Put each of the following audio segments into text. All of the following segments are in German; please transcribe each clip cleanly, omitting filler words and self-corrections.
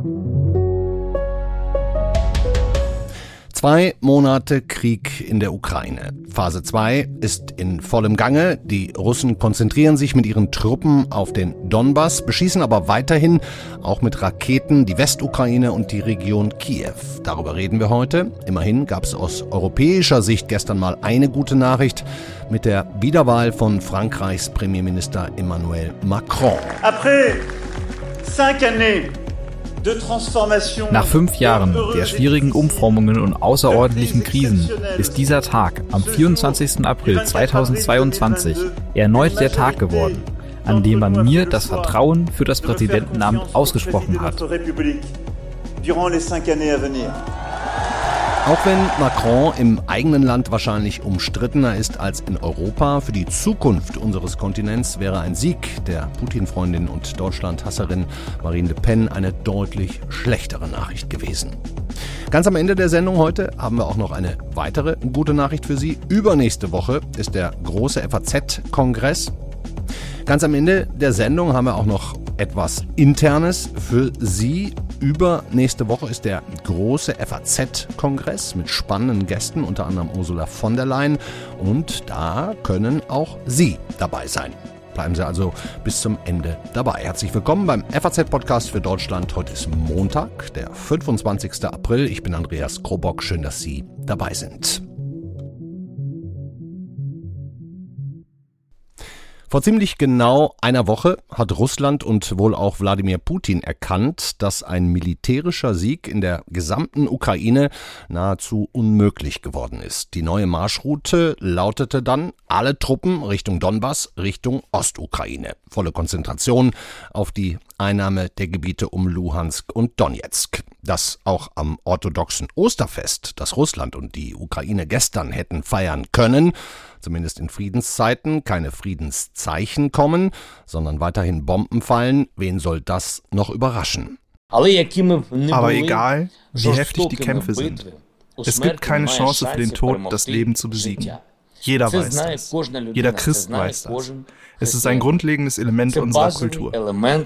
2 Monate Krieg in der Ukraine. Phase 2 ist in vollem Gange. Die Russen konzentrieren sich mit ihren Truppen auf den Donbass, beschießen aber weiterhin auch mit Raketen die Westukraine und die Region Kiew. Darüber reden wir heute. Immerhin gab es aus europäischer Sicht gestern mal eine gute Nachricht mit der Wiederwahl von Frankreichs Premierminister Emmanuel Macron. Après 5 années. Nach 5 Jahren der schwierigen Umformungen und außerordentlichen Krisen ist dieser Tag am 24. April 2022 erneut der Tag geworden, an dem man mir das Vertrauen für das Präsidentenamt ausgesprochen hat. Auch wenn Macron im eigenen Land wahrscheinlich umstrittener ist als in Europa, für die Zukunft unseres Kontinents wäre ein Sieg der Putin-Freundin und Deutschland-Hasserin Marine Le Pen eine deutlich schlechtere Nachricht gewesen. Ganz am Ende der Sendung heute haben wir auch noch eine weitere gute Nachricht für Sie. Übernächste Woche ist der große FAZ-Kongress. Ganz am Ende der Sendung haben wir auch noch etwas Internes für Sie. Übernächste Woche ist der große FAZ-Kongress mit spannenden Gästen, unter anderem Ursula von der Leyen. Und da können auch Sie dabei sein. Bleiben Sie also bis zum Ende dabei. Herzlich willkommen beim FAZ-Podcast für Deutschland. Heute ist Montag, der 25. April. Ich bin Andreas Krobock. Schön, dass Sie dabei sind. Vor ziemlich genau einer Woche hat Russland und wohl auch Wladimir Putin erkannt, dass ein militärischer Sieg in der gesamten Ukraine nahezu unmöglich geworden ist. Die neue Marschroute lautete dann: alle Truppen Richtung Donbass, Richtung Ostukraine. Volle Konzentration auf die Einnahme der Gebiete um Luhansk und Donetsk. Dass auch am orthodoxen Osterfest, das Russland und die Ukraine gestern hätten feiern können, zumindest in Friedenszeiten, keine Friedenszeichen kommen, sondern weiterhin Bomben fallen, wen soll das noch überraschen? Aber egal, wie heftig die Kämpfe sind, es gibt keine Chance für den Tod, das Leben zu besiegen. Jeder weiß das. Jeder Christ weiß das. Es ist ein grundlegendes Element unserer Kultur.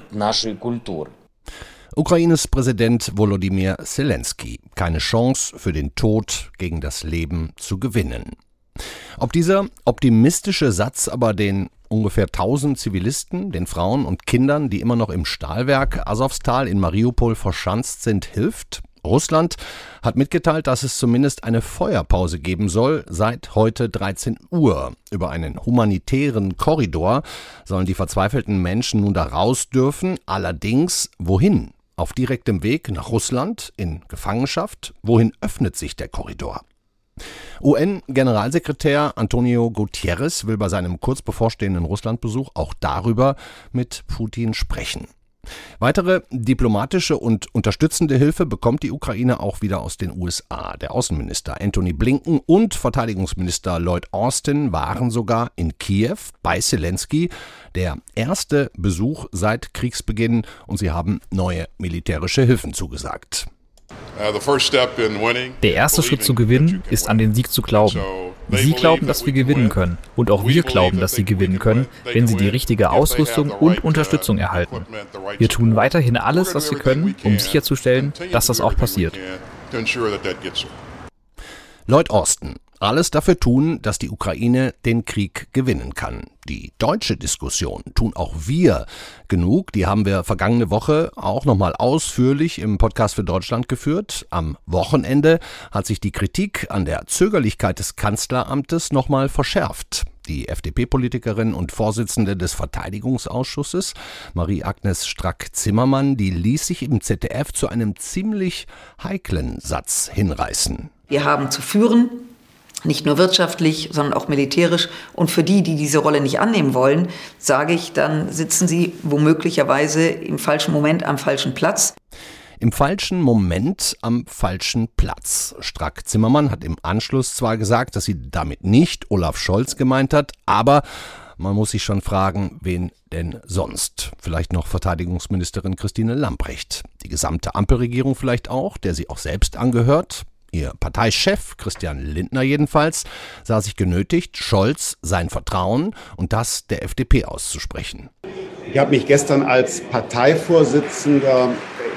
Ukraines Präsident Volodymyr Zelensky. Keine Chance für den Tod gegen das Leben zu gewinnen. Ob dieser optimistische Satz aber den ungefähr 1000 Zivilisten, den Frauen und Kindern, die immer noch im Stahlwerk Asowstal in Mariupol verschanzt sind, hilft? Russland hat mitgeteilt, dass es zumindest eine Feuerpause geben soll seit heute 13 Uhr. Über einen humanitären Korridor sollen die verzweifelten Menschen nun da raus dürfen. Allerdings wohin? Auf direktem Weg nach Russland, in Gefangenschaft? Wohin öffnet sich der Korridor? UN-Generalsekretär Antonio Guterres will bei seinem kurz bevorstehenden Russlandbesuch auch darüber mit Putin sprechen. Weitere diplomatische und unterstützende Hilfe bekommt die Ukraine auch wieder aus den USA. Der Außenminister Antony Blinken und Verteidigungsminister Lloyd Austin waren sogar in Kiew bei Zelensky. Der erste Besuch seit Kriegsbeginn, und sie haben neue militärische Hilfen zugesagt. Der erste Schritt zu gewinnen ist, an den Sieg zu glauben. Sie glauben, dass wir gewinnen können. Und auch wir glauben, dass sie gewinnen können, wenn sie die richtige Ausrüstung und Unterstützung erhalten. Wir tun weiterhin alles, was wir können, um sicherzustellen, dass das auch passiert. Lloyd Austin. Alles dafür tun, dass die Ukraine den Krieg gewinnen kann. Die deutsche Diskussion tun auch wir genug. Die haben wir vergangene Woche auch nochmal ausführlich im Podcast für Deutschland geführt. Am Wochenende hat sich die Kritik an der Zögerlichkeit des Kanzleramtes nochmal verschärft. Die FDP-Politikerin und Vorsitzende des Verteidigungsausschusses, Marie-Agnes Strack-Zimmermann, die ließ sich im ZDF zu einem ziemlich heiklen Satz hinreißen. Wir haben zu führen, nicht nur wirtschaftlich, sondern auch militärisch. Und für die, die diese Rolle nicht annehmen wollen, sage ich, dann sitzen sie womöglicherweise im falschen Moment am falschen Platz. Im falschen Moment am falschen Platz. Strack-Zimmermann hat im Anschluss zwar gesagt, dass sie damit nicht Olaf Scholz gemeint hat, aber man muss sich schon fragen, wen denn sonst? Vielleicht noch Verteidigungsministerin Christine Lambrecht. Die gesamte Ampelregierung vielleicht auch, der sie auch selbst angehört. Ihr Parteichef, Christian Lindner jedenfalls, sah sich genötigt, Scholz sein Vertrauen und das der FDP auszusprechen. Ich habe mich gestern als Parteivorsitzender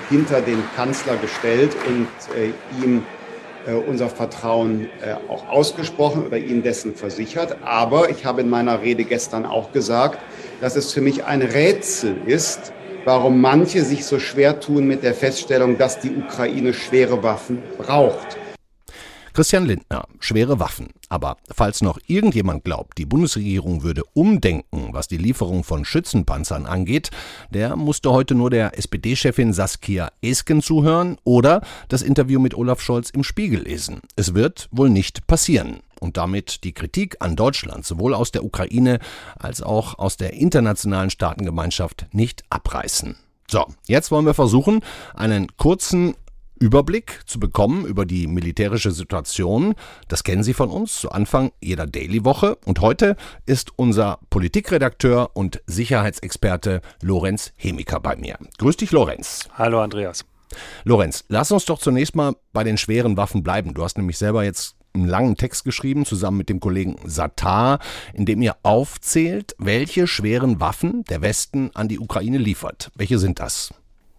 hinter den Kanzler gestellt und ihm unser Vertrauen auch ausgesprochen oder ihm dessen versichert. Aber ich habe in meiner Rede gestern auch gesagt, dass es für mich ein Rätsel ist, warum manche sich so schwer tun mit der Feststellung, dass die Ukraine schwere Waffen braucht. Christian Lindner, schwere Waffen. Aber falls noch irgendjemand glaubt, die Bundesregierung würde umdenken, was die Lieferung von Schützenpanzern angeht, der musste heute nur der SPD-Chefin Saskia Esken zuhören oder das Interview mit Olaf Scholz im Spiegel lesen. Es wird wohl nicht passieren. Und damit die Kritik an Deutschland sowohl aus der Ukraine als auch aus der internationalen Staatengemeinschaft nicht abreißen. So, jetzt wollen wir versuchen, einen kurzen Überblick zu bekommen über die militärische Situation. Das kennen Sie von uns zu Anfang jeder Daily-Woche. Und heute ist unser Politikredakteur und Sicherheitsexperte Lorenz Hemiker bei mir. Grüß dich, Lorenz. Hallo, Andreas. Lorenz, lass uns doch zunächst mal bei den schweren Waffen bleiben. Du hast nämlich selber jetzt einen langen Text geschrieben, zusammen mit dem Kollegen Sattar, in dem ihr aufzählt, welche schweren Waffen der Westen an die Ukraine liefert. Welche sind das?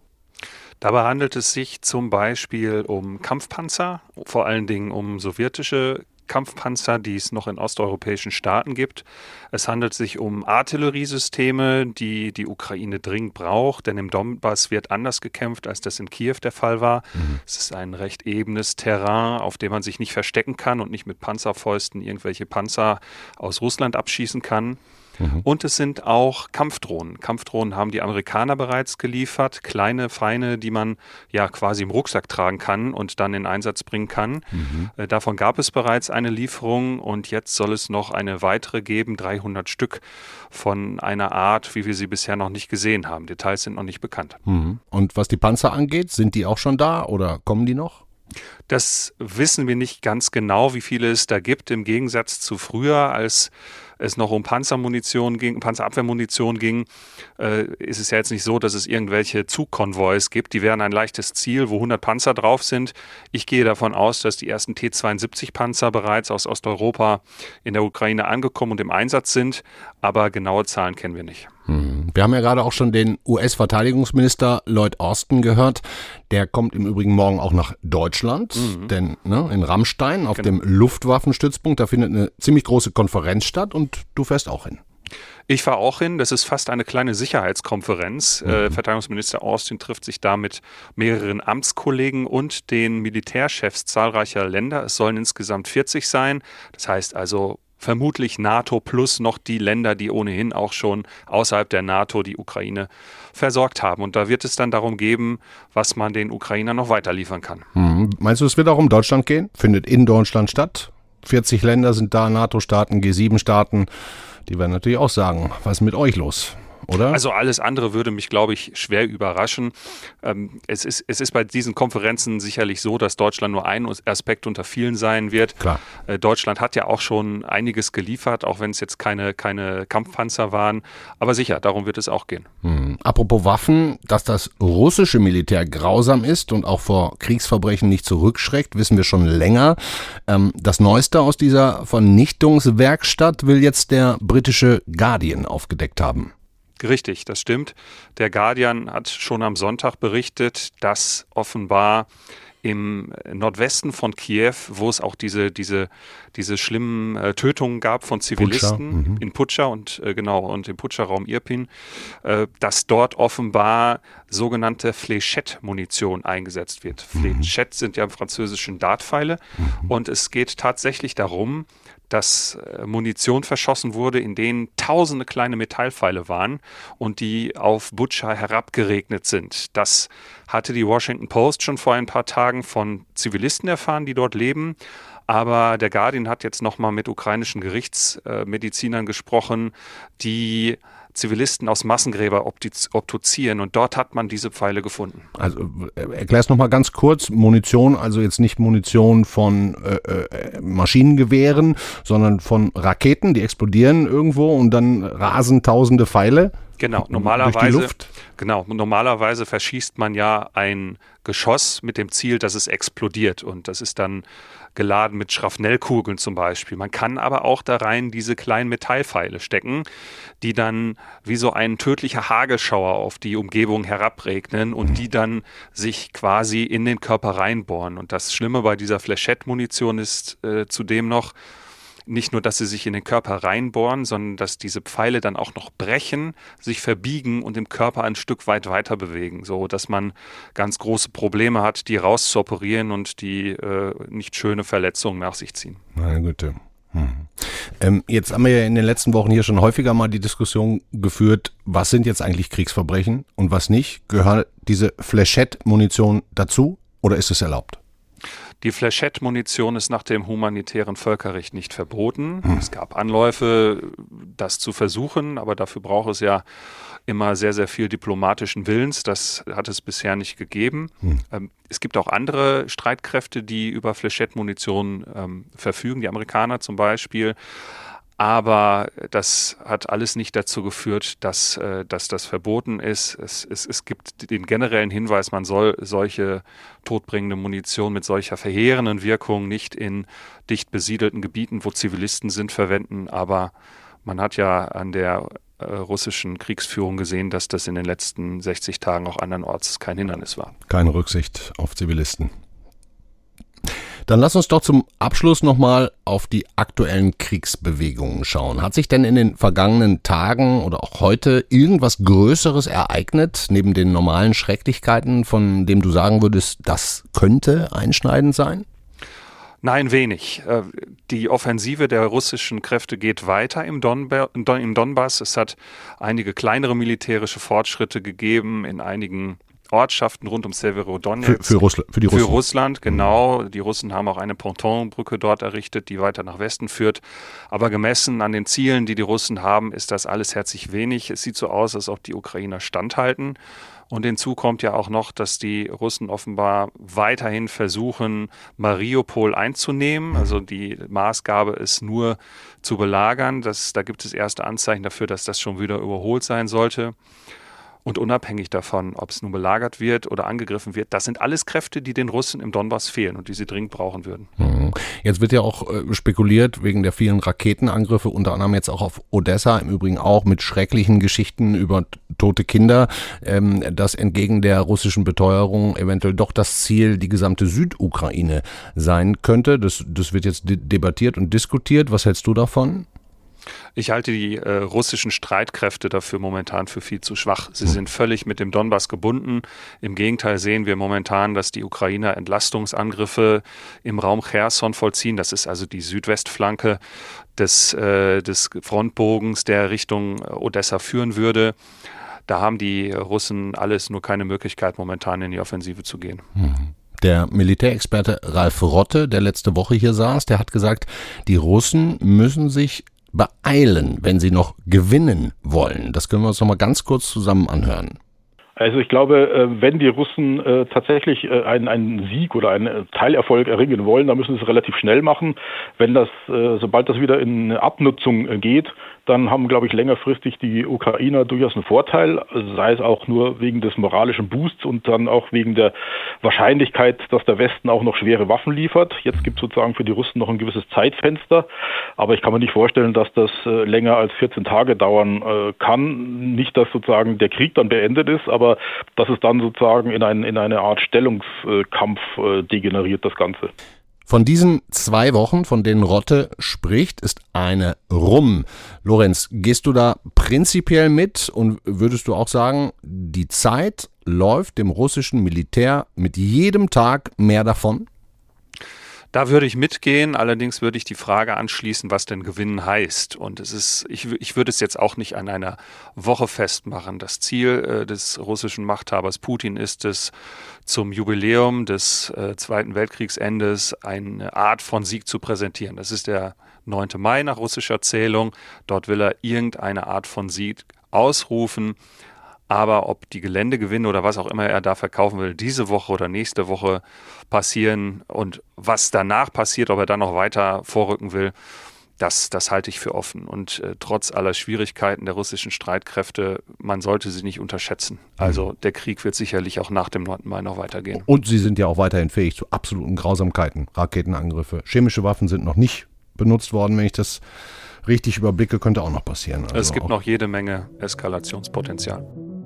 Dabei handelt es sich zum Beispiel um Kampfpanzer, vor allen Dingen um sowjetische Kampfpanzer, die es noch in osteuropäischen Staaten gibt. Es handelt sich um Artilleriesysteme, die die Ukraine dringend braucht, denn im Donbass wird anders gekämpft, als das in Kiew der Fall war. Es ist ein recht ebenes Terrain, auf dem man sich nicht verstecken kann und nicht mit Panzerfäusten irgendwelche Panzer aus Russland abschießen kann. Und es sind auch Kampfdrohnen. Kampfdrohnen haben die Amerikaner bereits geliefert, kleine, feine, die man ja quasi im Rucksack tragen kann und dann in Einsatz bringen kann. Davon gab es bereits eine Lieferung und jetzt soll es noch eine weitere geben, 300 Stück von einer Art, wie wir sie bisher noch nicht gesehen haben. Details sind noch nicht bekannt. Und was die Panzer angeht, sind die auch schon da oder kommen die noch? Das wissen wir nicht ganz genau, wie viele es da gibt, im Gegensatz zu früher, als es noch um Panzerabwehrmunition ging, ist es ja jetzt nicht so, dass es irgendwelche Zugkonvois gibt. Die wären ein leichtes Ziel, wo 100 Panzer drauf sind. Ich gehe davon aus, dass die ersten T-72-Panzer bereits aus Osteuropa in der Ukraine angekommen und im Einsatz sind, aber genaue Zahlen kennen wir nicht. Wir haben ja gerade auch schon den US-Verteidigungsminister Lloyd Austin gehört. Der kommt im Übrigen morgen auch nach Deutschland, denn in Ramstein auf dem Luftwaffenstützpunkt, da findet eine ziemlich große Konferenz statt und du fährst auch hin. Ich fahre auch hin. Das ist fast eine kleine Sicherheitskonferenz. Verteidigungsminister Austin trifft sich da mit mehreren Amtskollegen und den Militärchefs zahlreicher Länder. Es sollen insgesamt 40 sein. Das heißt also vermutlich NATO plus noch die Länder, die ohnehin auch schon außerhalb der NATO die Ukraine versorgt haben. Und da wird es dann darum gehen, was man den Ukrainern noch weiter liefern kann. Meinst du, es wird auch um Deutschland gehen? Findet in Deutschland statt? 40 Länder sind da, NATO-Staaten, G7-Staaten. Die werden natürlich auch sagen, was ist mit euch los? Oder? Also alles andere würde mich, glaube ich, schwer überraschen. Es ist bei diesen Konferenzen sicherlich so, dass Deutschland nur ein Aspekt unter vielen sein wird. Klar. Deutschland hat ja auch schon einiges geliefert, auch wenn es jetzt keine Kampfpanzer waren. Aber sicher, darum wird es auch gehen. Apropos Waffen, dass das russische Militär grausam ist und auch vor Kriegsverbrechen nicht zurückschreckt, wissen wir schon länger. Das Neueste aus dieser Vernichtungswerkstatt will jetzt der britische Guardian aufgedeckt haben. Richtig, das stimmt. Der Guardian hat schon am Sonntag berichtet, dass offenbar im Nordwesten von Kiew, wo es auch diese schlimmen Tötungen gab von Zivilisten in Butscha und im Butscha-Raum Irpin, dass dort offenbar sogenannte Fléchette-Munition eingesetzt wird. Fléchette sind ja im Französischen Dartpfeile und es geht tatsächlich darum, dass Munition verschossen wurde, in denen tausende kleine Metallpfeile waren und die auf Butscha herabgeregnet sind. Das hatte die Washington Post schon vor ein paar Tagen von Zivilisten erfahren, die dort leben. Aber der Guardian hat jetzt nochmal mit ukrainischen Gerichtsmedizinern gesprochen, die Zivilisten aus Massengräber obduzieren und dort hat man diese Pfeile gefunden. Also erklär es nochmal ganz kurz, Munition, also jetzt nicht Munition von Maschinengewehren, sondern von Raketen, die explodieren irgendwo und dann rasen tausende Pfeile? Genau, normalerweise verschießt man ja ein Geschoss mit dem Ziel, dass es explodiert, und das ist dann geladen mit Schrapnellkugeln zum Beispiel. Man kann aber auch da rein diese kleinen Metallpfeile stecken, die dann wie so ein tödlicher Hagelschauer auf die Umgebung herabregnen und die dann sich quasi in den Körper reinbohren. Und das Schlimme bei dieser Flächettmunition ist zudem noch, nicht nur, dass sie sich in den Körper reinbohren, sondern dass diese Pfeile dann auch noch brechen, sich verbiegen und im Körper ein Stück weit weiter bewegen, so dass man ganz große Probleme hat, die rauszuoperieren und die nicht schöne Verletzungen nach sich ziehen. Meine Güte. Jetzt haben wir ja in den letzten Wochen hier schon häufiger mal die Diskussion geführt, was sind jetzt eigentlich Kriegsverbrechen und was nicht? Gehört diese Flächett-Munition dazu oder ist es erlaubt? Die Flächett-Munition ist nach dem humanitären Völkerrecht nicht verboten. Es gab Anläufe, das zu versuchen, aber dafür braucht es ja immer sehr, sehr viel diplomatischen Willens. Das hat es bisher nicht gegeben. Es gibt auch andere Streitkräfte, die über Flächett-Munition verfügen, die Amerikaner zum Beispiel. Aber das hat alles nicht dazu geführt, dass das verboten ist. Es gibt den generellen Hinweis, man soll solche todbringende Munition mit solcher verheerenden Wirkung nicht in dicht besiedelten Gebieten, wo Zivilisten sind, verwenden. Aber man hat ja an der russischen Kriegsführung gesehen, dass das in den letzten 60 Tagen auch andernorts kein Hindernis war. Keine Rücksicht auf Zivilisten. Dann lass uns doch zum Abschluss nochmal auf die aktuellen Kriegsbewegungen schauen. Hat sich denn in den vergangenen Tagen oder auch heute irgendwas Größeres ereignet, neben den normalen Schrecklichkeiten, von dem du sagen würdest, das könnte einschneidend sein? Nein, wenig. Die Offensive der russischen Kräfte geht weiter im Donbass. Es hat einige kleinere militärische Fortschritte gegeben in einigen Ortschaften rund um Severodonetsk. Für Russland, genau. Die Russen haben auch eine Pontonbrücke dort errichtet, die weiter nach Westen führt. Aber gemessen an den Zielen, die Russen haben, ist das alles herzlich wenig. Es sieht so aus, als ob die Ukrainer standhalten. Und hinzu kommt ja auch noch, dass die Russen offenbar weiterhin versuchen, Mariupol einzunehmen. Also die Maßgabe ist nur zu belagern. Da gibt es erste Anzeichen dafür, dass das schon wieder überholt sein sollte. Und unabhängig davon, ob es nun belagert wird oder angegriffen wird, das sind alles Kräfte, die den Russen im Donbass fehlen und die sie dringend brauchen würden. Jetzt wird ja auch spekuliert wegen der vielen Raketenangriffe, unter anderem jetzt auch auf Odessa, im Übrigen auch mit schrecklichen Geschichten über tote Kinder, dass entgegen der russischen Beteuerung eventuell doch das Ziel die gesamte Südukraine sein könnte. Das wird jetzt debattiert und diskutiert. Was hältst du davon? Ich halte die russischen Streitkräfte dafür momentan für viel zu schwach. Sie sind völlig mit dem Donbass gebunden. Im Gegenteil sehen wir momentan, dass die Ukrainer Entlastungsangriffe im Raum Cherson vollziehen. Das ist also die Südwestflanke des Frontbogens, der Richtung Odessa führen würde. Da haben die Russen alles nur keine Möglichkeit, momentan in die Offensive zu gehen. Der Militärexperte Ralf Rotte, der letzte Woche hier saß, der hat gesagt, die Russen müssen sich beeilen, wenn sie noch gewinnen wollen. Das können wir uns noch mal ganz kurz zusammen anhören. Also ich glaube, wenn die Russen tatsächlich einen Sieg oder einen Teilerfolg erringen wollen, dann müssen sie es relativ schnell machen. Sobald das wieder in eine Abnutzung geht, dann haben, glaube ich, längerfristig die Ukrainer durchaus einen Vorteil, sei es auch nur wegen des moralischen Boosts und dann auch wegen der Wahrscheinlichkeit, dass der Westen auch noch schwere Waffen liefert. Jetzt gibt es sozusagen für die Russen noch ein gewisses Zeitfenster, aber ich kann mir nicht vorstellen, dass das länger als 14 Tage dauern kann. Nicht, dass sozusagen der Krieg dann beendet ist, aber dass es dann sozusagen in eine Art Stellungskampf degeneriert, das Ganze. Von diesen 2 Wochen, von denen Rotte spricht, ist eine rum. Lorenz, gehst du da prinzipiell mit und würdest du auch sagen, die Zeit läuft dem russischen Militär mit jedem Tag mehr davon? Da würde ich mitgehen, allerdings würde ich die Frage anschließen, was denn gewinnen heißt. Und ich würde es jetzt auch nicht an einer Woche festmachen. Das Ziel des russischen Machthabers Putin ist es, zum Jubiläum des Zweiten Weltkriegsendes eine Art von Sieg zu präsentieren. Das ist der 9. Mai nach russischer Zählung. Dort will er irgendeine Art von Sieg ausrufen. Aber ob die Geländegewinne oder was auch immer er da verkaufen will, diese Woche oder nächste Woche passieren und was danach passiert, ob er dann noch weiter vorrücken will, Das halte ich für offen. Und trotz aller Schwierigkeiten der russischen Streitkräfte, man sollte sie nicht unterschätzen. Also der Krieg wird sicherlich auch nach dem 9. Mai noch weitergehen. Und sie sind ja auch weiterhin fähig zu absoluten Grausamkeiten. Raketenangriffe, chemische Waffen sind noch nicht benutzt worden. Wenn ich das richtig überblicke, könnte auch noch passieren. Also es gibt noch jede Menge Eskalationspotenzial.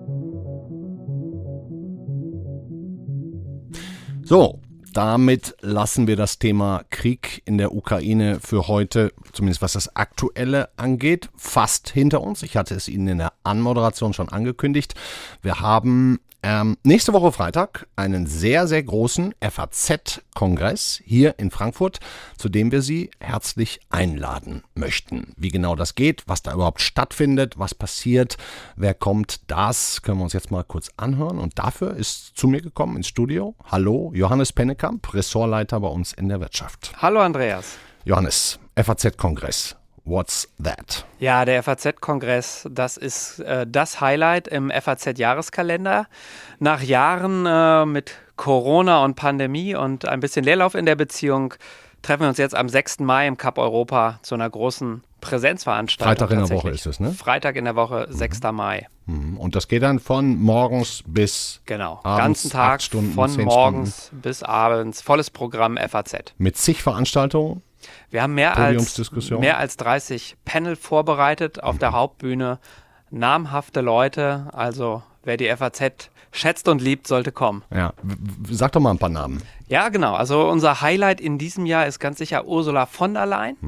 So, damit lassen wir das Thema Krieg in der Ukraine für heute, zumindest was das Aktuelle angeht, fast hinter uns. Ich hatte es Ihnen in der Anmoderation schon angekündigt. Wir haben nächste Woche Freitag einen sehr, sehr großen FAZ-Kongress hier in Frankfurt, zu dem wir Sie herzlich einladen möchten. Wie genau das geht, was da überhaupt stattfindet, was passiert, wer kommt, das können wir uns jetzt mal kurz anhören. Und dafür ist zu mir gekommen ins Studio. Hallo, Johannes Pennekamp, Ressortleiter bei uns in der Wirtschaft. Hallo Andreas. Johannes, FAZ-Kongress. What's that? Ja, der FAZ-Kongress, das ist das Highlight im FAZ-Jahreskalender. Nach Jahren mit Corona und Pandemie und ein bisschen Leerlauf in der Beziehung treffen wir uns jetzt am 6. Mai im Cup Europa zu einer großen Präsenzveranstaltung. Freitag in der Woche ist es, ne? Freitag in der Woche, 6. Mai. Und das geht dann von morgens bis genau, abends, ganzen Tag, 8 Stunden, von 10 morgens Stunden. bis abends, volles Programm FAZ. Mit zig Veranstaltungen? Wir haben mehr als 30 Panel vorbereitet auf der Hauptbühne. Namhafte Leute, also wer die FAZ schätzt und liebt, sollte kommen. Ja, sag doch mal ein paar Namen. Ja, genau. Also unser Highlight in diesem Jahr ist ganz sicher Ursula von der Leyen,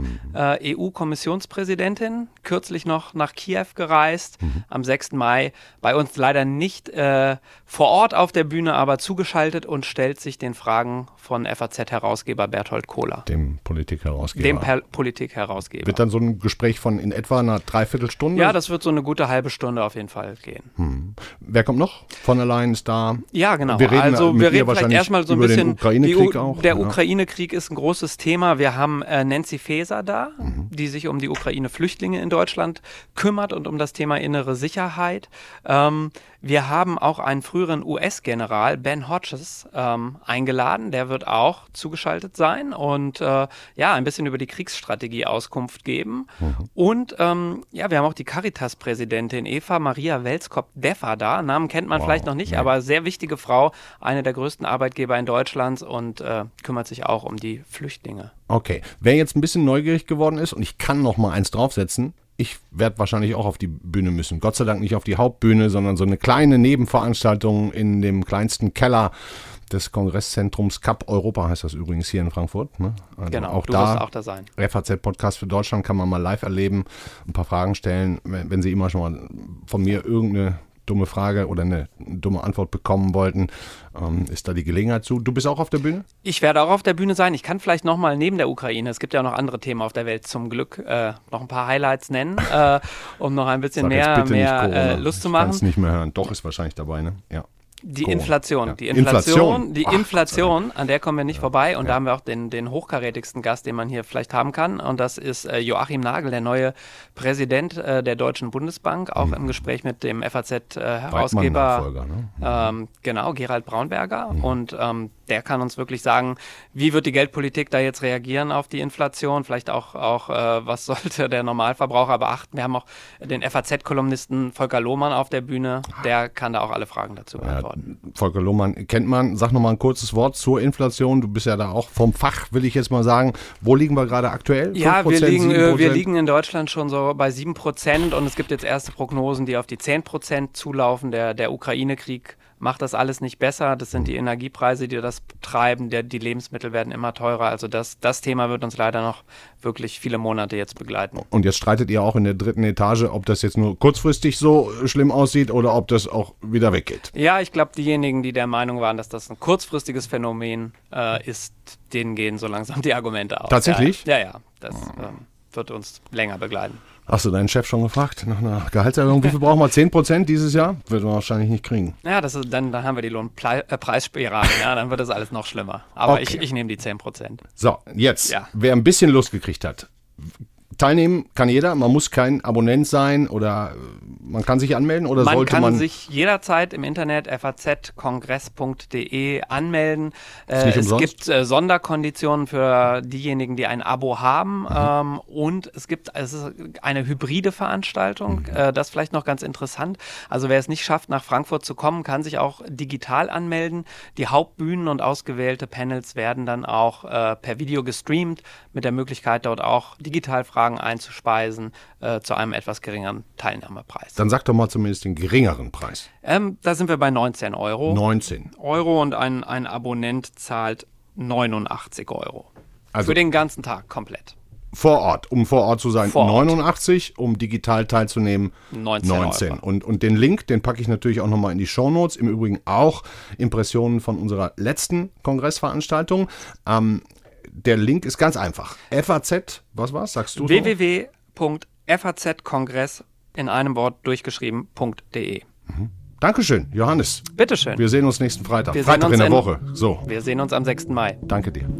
EU-Kommissionspräsidentin, kürzlich noch nach Kiew gereist, am 6. Mai. Bei uns leider nicht vor Ort auf der Bühne, aber zugeschaltet und stellt sich den Fragen von FAZ-Herausgeber Berthold Kohler. Dem Politikherausgeber. Wird dann so ein Gespräch von in etwa einer Dreiviertelstunde? Ja, das wird so eine gute halbe Stunde auf jeden Fall gehen. Wer kommt noch? Von der Leyen ist da. Ja, genau. Wir reden vielleicht erstmal so ein bisschen Der Ukraine-Krieg ist ein großes Thema. Wir haben Nancy Faeser da, die sich um die Ukraine-Flüchtlinge in Deutschland kümmert und um das Thema innere Sicherheit. Wir haben auch einen früheren US-General, Ben Hodges, eingeladen. Der wird auch zugeschaltet sein und ein bisschen über die Kriegsstrategie Auskunft geben. Und wir haben auch die Caritas-Präsidentin Eva Maria Welskop-Deffer da. Namen kennt man vielleicht noch nicht, aber sehr wichtige Frau, eine der größten Arbeitgeber in Deutschland und kümmert sich auch um die Flüchtlinge. Okay, wer jetzt ein bisschen neugierig geworden ist und ich kann noch mal eins draufsetzen, ich werde wahrscheinlich auch auf die Bühne müssen. Gott sei Dank nicht auf die Hauptbühne, sondern so eine kleine Nebenveranstaltung in dem kleinsten Keller des Kongresszentrums Cup Europa, heißt das übrigens hier in Frankfurt. Ne? Also genau, auch du wirst auch da sein. FAZ-Podcast für Deutschland kann man mal live erleben, ein paar Fragen stellen. Wenn Sie immer schon mal von mir irgendeine dumme Frage oder eine dumme Antwort bekommen wollten, ist da die Gelegenheit zu. Du bist auch auf der Bühne? Ich werde auch auf der Bühne sein. Ich kann vielleicht nochmal neben der Ukraine, es gibt ja auch noch andere Themen auf der Welt, zum Glück noch ein paar Highlights nennen, um noch ein bisschen mehr Lust zu machen. Ich kann es nicht mehr hören. Doch, ist wahrscheinlich dabei, ne? Ja. Die Corona. Inflation. Ja. Die Inflation, an der kommen wir nicht vorbei. Und da haben wir auch den hochkarätigsten Gast, den man hier vielleicht haben kann. Und das ist Joachim Nagel, der neue Präsident der Deutschen Bundesbank, auch im Gespräch mit dem FAZ-Herausgeber, Gerald Braunberger. Und der kann uns wirklich sagen, wie wird die Geldpolitik da jetzt reagieren auf die Inflation? Vielleicht auch was sollte der Normalverbraucher beachten? Wir haben auch den FAZ-Kolumnisten Volker Lohmann auf der Bühne. Der kann da auch alle Fragen dazu beantworten. Volker Lohmann kennt man. Sag nochmal ein kurzes Wort zur Inflation. Du bist ja da auch vom Fach, will ich jetzt mal sagen. Wo liegen wir gerade aktuell? 5%, ja, wir liegen in Deutschland schon so bei 7% und es gibt jetzt erste Prognosen, die auf die 10% zulaufen. Der Ukraine-Krieg macht das alles nicht besser. Das sind die Energiepreise, die das treiben. Die Lebensmittel werden immer teurer. Also das Thema wird uns leider noch wirklich viele Monate jetzt begleiten. Und jetzt streitet ihr auch in der 3. Etage, ob das jetzt nur kurzfristig so schlimm aussieht oder ob das auch wieder weggeht. Ja, ich glaube, diejenigen, die der Meinung waren, dass das ein kurzfristiges Phänomen ist, denen gehen so langsam die Argumente aus. Tatsächlich? Ja. Das wird uns länger begleiten. Hast du deinen Chef schon gefragt nach einer Gehaltserhöhung? Wie viel brauchen wir? 10% dieses Jahr? Wird man wahrscheinlich nicht kriegen. Ja, dann haben wir die Lohnpreisspirale. Ja, dann wird das alles noch schlimmer. Aber okay. Ich nehme die 10%. So, jetzt, wer ein bisschen Lust gekriegt hat, teilnehmen kann jeder, man muss kein Abonnent sein oder man kann sich anmelden oder sollte man... Man kann sich jederzeit im Internet fazkongress.de anmelden. Es gibt Sonderkonditionen für diejenigen, die ein Abo haben und es ist eine hybride Veranstaltung, das ist vielleicht noch ganz interessant. Also wer es nicht schafft, nach Frankfurt zu kommen, kann sich auch digital anmelden. Die Hauptbühnen und ausgewählte Panels werden dann auch per Video gestreamt, mit der Möglichkeit, dort auch digital Fragen einzuspeisen zu einem etwas geringeren Teilnahmepreis. Dann sag doch mal zumindest den geringeren Preis. Da sind wir bei 19 Euro. 19 Euro und ein Abonnent zahlt 89 Euro. Also für den ganzen Tag komplett. Vor Ort, um vor Ort zu sein, 89, um digital teilzunehmen, 19. Und den Link, den packe ich natürlich auch nochmal in die Shownotes. Im Übrigen auch Impressionen von unserer letzten Kongressveranstaltung. Der Link ist ganz einfach. FAZ, was sagst du? www.fazkongress in einem Wort durchgeschrieben.de. Dankeschön, Johannes. Bitteschön. Wir sehen uns nächsten Freitag. Freitag in der Woche. So. Wir sehen uns am 6. Mai. Danke dir.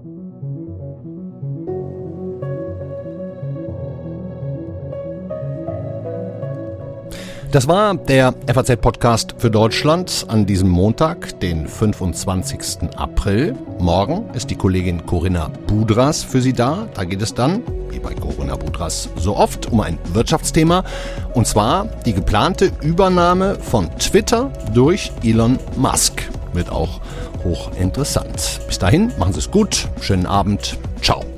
Das war der FAZ-Podcast für Deutschland an diesem Montag, den 25. April. Morgen ist die Kollegin Corinna Budras für Sie da. Da geht es dann, wie bei Corinna Budras so oft, um ein Wirtschaftsthema. Und zwar die geplante Übernahme von Twitter durch Elon Musk. Wird auch hochinteressant. Bis dahin, machen Sie es gut. Schönen Abend. Ciao.